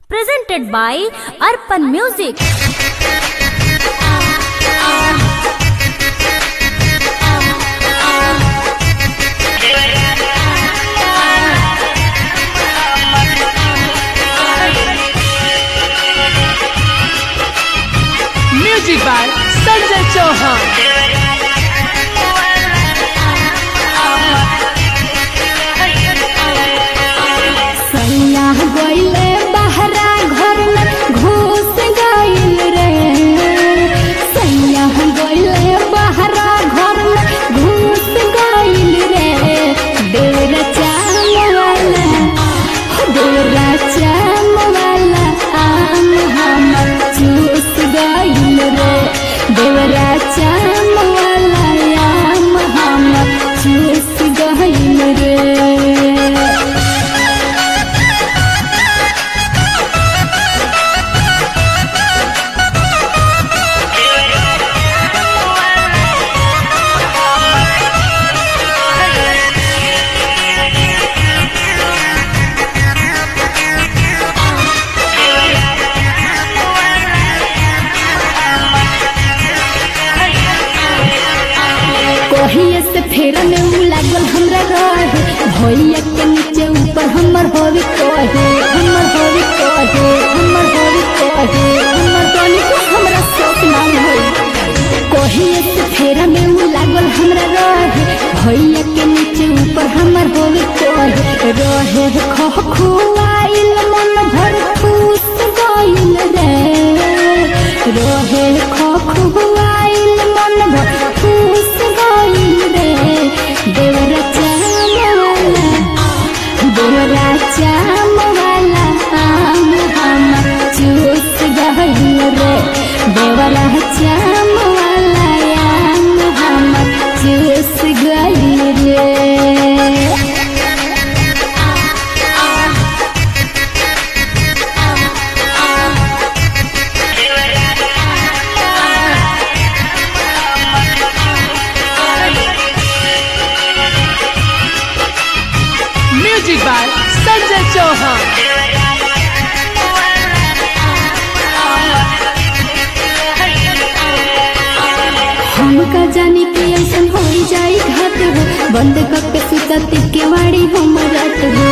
presented by Arpan Music. Music by Sanjay Chauhan. कहिए से फेरा में उ लागल हमरा रहे भैया के नीचे ऊपर हमर होवी कहे हमर होवी कहे हमर होवी कहे हमर तनी को हमरा शौक नाम होई कहिए से फेरा में उ लागल हमरा रहे भैया के नीचे ऊपर हमर होवी कहे रहे खुआइल मन भर खुश गइल रे रहे खुआइल मन भर खुश गइल रे देवरा चाम वाला आम हमर चूस गइल रे देवरा चाम वाला आम हमर चूस गइल रे। Music by Sanjay Chauhan. हमका जानी कि ऐसन हो जाई घाट हो बंद करके सुतती के वाड़ी हम रात हो